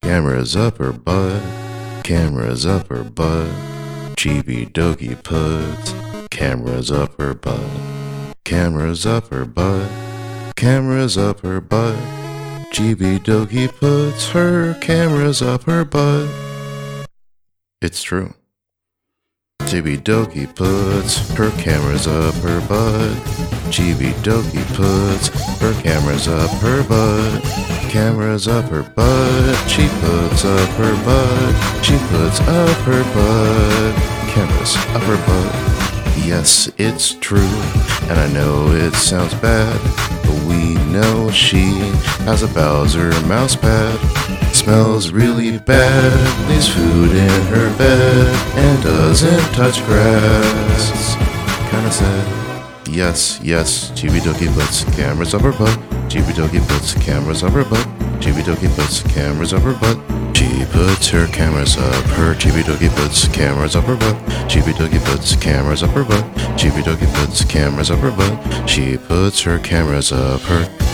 Cameras up her butt, cameras up her butt. Chibi Doki puts cameras up her butt, cameras up her butt, cameras up her butt. Chibi Doki puts her cameras up her butt. It's true. Chibi Doki puts her cameras up her butt. Chibi Doki puts her cameras up her butt. Cameras up her butt. She puts up her butt. She puts up her butt. Cameras up her butt. Yes, it's true. And I know it sounds bad, but we know she has a Bowser mouse pad. Smells really bad, leaves food in her bed, and doesn't touch grass. Kinda sad. Yes, yes, Chibi Doki puts cameras up her butt. Chibi Doki puts cameras up her butt. Chibi Doki puts cameras up her butt. She puts her cameras up her. Chibi Doki puts cameras up her butt. Chibi Doki puts cameras up her butt. Chibi Doki puts cameras up her butt. She puts her cameras up her.